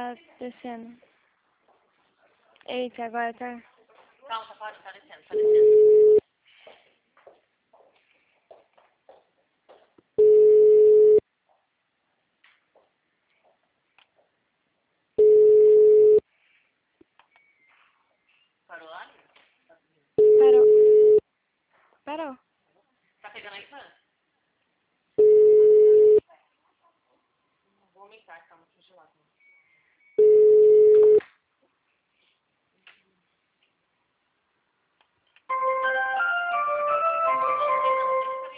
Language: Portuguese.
tá descendo. Eita, agora tá... Calma, tá descendo, tá descendo. Parou lá? Parou. Parou. Tá pegando aí, Fran? Vou aumentar, calma, deixa eu gelar.